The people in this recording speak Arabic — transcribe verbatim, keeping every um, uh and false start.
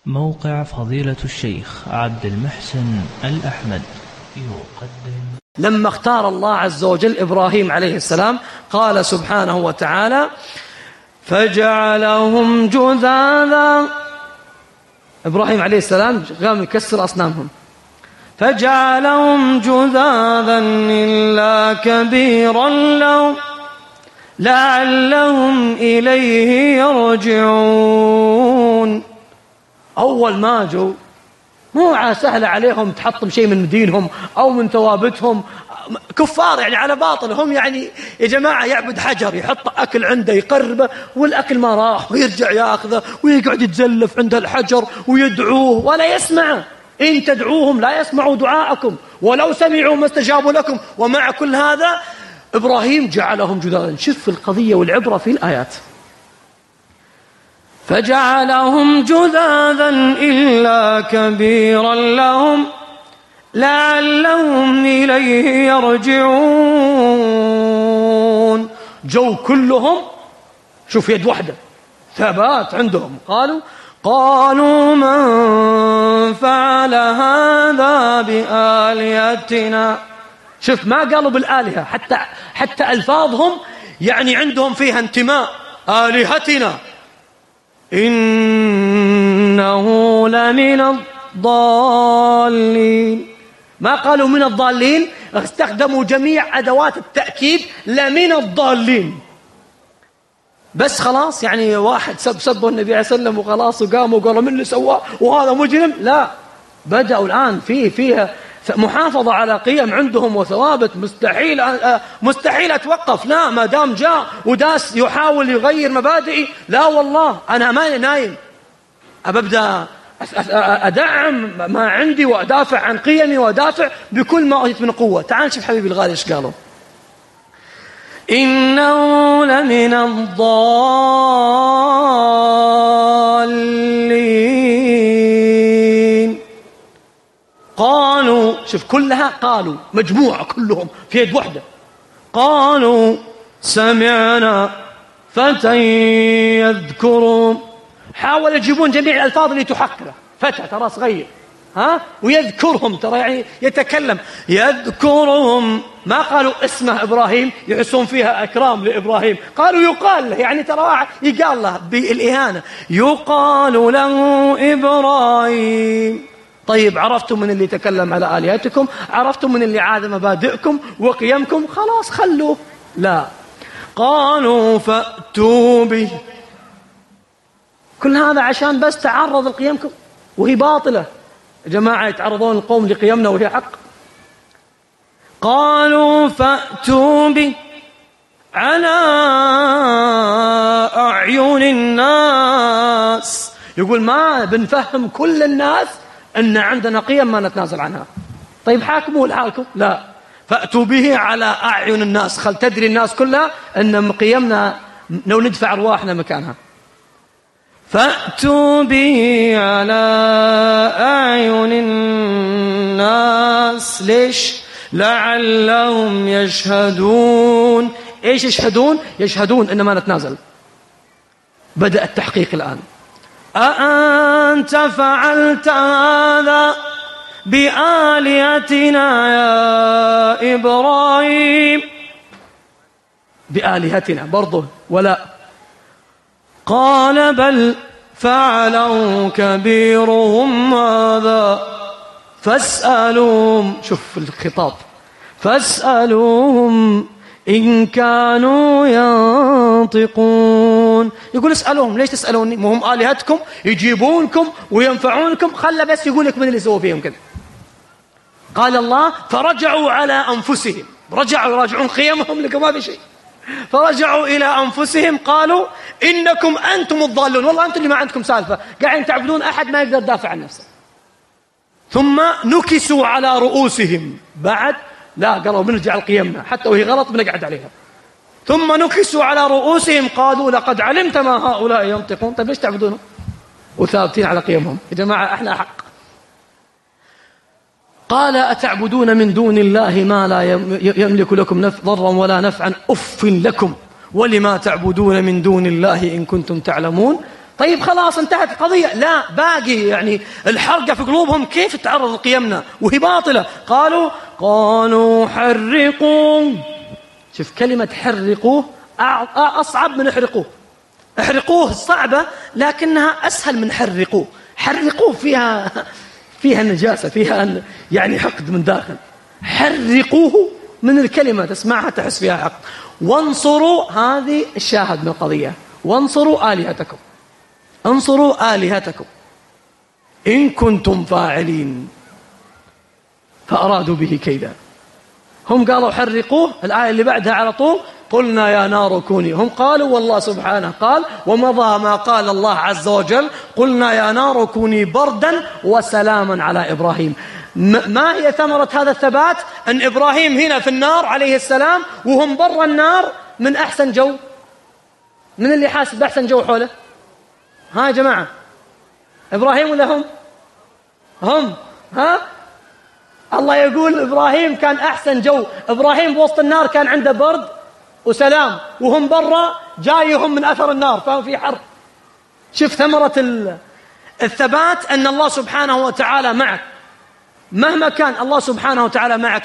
موقع فضيلة الشيخ عبد المحسن الأحمد يقدم. لما اختار الله عز وجل إبراهيم عليه السلام قال سبحانه وتعالى: فجعلهم جذاذا. إبراهيم عليه السلام قام يكسر أصنامهم، فجعلهم جذاذا إلا كبيرا لهم لعلهم إليه يرجعون. أول ما جو مو سهل عليهم تحطم شيء من دينهم أو من ثوابتهم، كفار يعني على باطل. هم يعني يا جماعة يعبد حجر، يحط أكل عنده يقربه والأكل ما راح ويرجع يأخذه ويقعد يتزلف عند الحجر ويدعوه ولا يسمعه. إن تدعوهم لا يسمعوا دعاءكم ولو سمعوا ما استجابوا لكم. ومع كل هذا إبراهيم جعلهم جذاذا. شوف القضية والعبرة في الآيات: فجعلهم جذاذا إلا كبيرا لهم لعلهم إليه يرجعون. جو كلهم شوف يد واحدة، ثبات عندهم. قالوا قالوا من فعل هذا بآلهتنا. شوف ما قالوا بالآلهة، حتى حتى ألفاظهم يعني عندهم فيها انتماء. آلهتنا إنه لمن الضالين. ما قالوا من الضالين، استخدموا جميع أدوات التأكيد. لمن الضالين بس خلاص، يعني واحد سب سبه النبي عليه السلام وخلاص وقاموا وقالوا من اللي سواه وهذا مجرم. لا، بدأوا الآن فيه فيها محافظة على قيم عندهم وثوابت. مستحيل مستحيل أتوقف. لا، ما دام جاء وداس يحاول يغير مبادئي، لا والله أنا ما نايم، أبدأ أدعم ما عندي وأدافع عن قيمي وأدافع بكل ما أوتيت من قوة. تعال شوف حبيبي الغالي إيش قالوا: إنه لمن الضالين. قالوا شوف كلها قالوا مجموعة كلهم في يد واحدة. قالوا سمعنا فتى يذكرهم. حاول يجيبون جميع الألفاظ اللي تحقره. فتى ترى صغير، ها، ويذكرهم ترى يعني يتكلم. يذكرهم ما قالوا اسمه إبراهيم يحسون فيها أكرام لإبراهيم، قالوا يقال له، يعني ترى واحد يقال له بالإهانة. يقال له إبراهيم. طيب عرفتم من اللي تكلم على آلهتكم، عرفتم من اللي عاد مبادئكم وقيمكم، خلاص خلوه. لا، قالوا فأتوا به. كل هذا عشان بس تعرض لقيمكم وهي باطلة. يا جماعة يتعرضون القوم لقيمنا وهي حق. قالوا فأتوا به على أعين الناس. يقول ما بنفهم كل الناس أن عندنا قيم ما نتنازل عنها. طيب حاكموا لحالكم. لا، فأتوا به على أعين الناس. خل تدري الناس كلها أن قيمنا لو ندفع أرواحنا مكانها. فأتوا به على أعين الناس. ليش؟ لعلهم يشهدون. إيش يشهدون؟ يشهدون إن ما نتنازل. بدأ التحقيق الآن. أأنت فعلت هذا بآلهتنا يا إبراهيم؟ بآلهتنا برضه ولا. قال بل فعله كبيرهم هذا فاسألوهم. شوف الخطاب: فاسألوهم إن كانوا ينطقون. يقول اسألوهم. ليش تسألوني؟ مهم آلهتكم يجيبونكم وينفعونكم، خلى بس يقول لك من اللي سووا فيهم كذا. قال الله: فرجعوا على أنفسهم. رجعوا يراجعون قيمهم لكم ما في شيء. فرجعوا إلى أنفسهم قالوا إنكم أنتم الضالون. والله أنتم اللي ما عندكم سالفة، قاعدين تعبدون أحد ما يقدر يدافع عن نفسه. ثم نكسوا على رؤوسهم. بعد لا، قالوا بنرجع لقيمنا حتى وهي غلط بنقعد عليها. ثم نكسوا على رؤوسهم قالوا لقد علمت ما هؤلاء ينطقون. طيب ليش تعبدونهم وثابتين على قيمهم؟ يا جماعة احنا حق. قال أتعبدون من دون الله ما لا يملك لكم ضرا ولا نفعا أف لكم ولما تعبدون من دون الله إن كنتم تعلمون. طيب خلاص انتهت القضية. لا، باقي يعني الحرقة في قلوبهم، كيف تعرض لقيمنا وهي باطلة؟ قالوا قالوا حرقوا. شوف كلمة حرقوه أصعب من احرقوه. احرقوه صعبة لكنها أسهل من حرقوه. حرقوه فيها فيها نجاسة، فيها يعني حقد من داخل. حرقوه من الكلمة تسمعها تحس فيها حقد. وانصروا، هذه الشاهد من القضية، وانصروا آلهتكم، انصروا آلهتكم إن كنتم فاعلين. فأرادوا به كيدا. هم قالوا حرقوه، الآية اللي بعدها على طول قلنا يا نار كوني. هم قالوا والله سبحانه قال ومضى ما قال الله عز وجل قلنا يا نار كوني بردا وسلاما على إبراهيم. ما هي ثمرة هذا الثبات؟ أن إبراهيم هنا في النار عليه السلام وهم برا النار من أحسن جو. من اللي حاسب بأحسن جو حوله؟ ها يا جماعة، إبراهيم ولا هم؟ هم. ها الله يقول إبراهيم كان أحسن جو. إبراهيم بوسط النار كان عنده برد وسلام، وهم برا جايهم من أثر النار، فهم في حرب. شوف ثمرة الثبات، أن الله سبحانه وتعالى معك مهما كان. الله سبحانه وتعالى معك.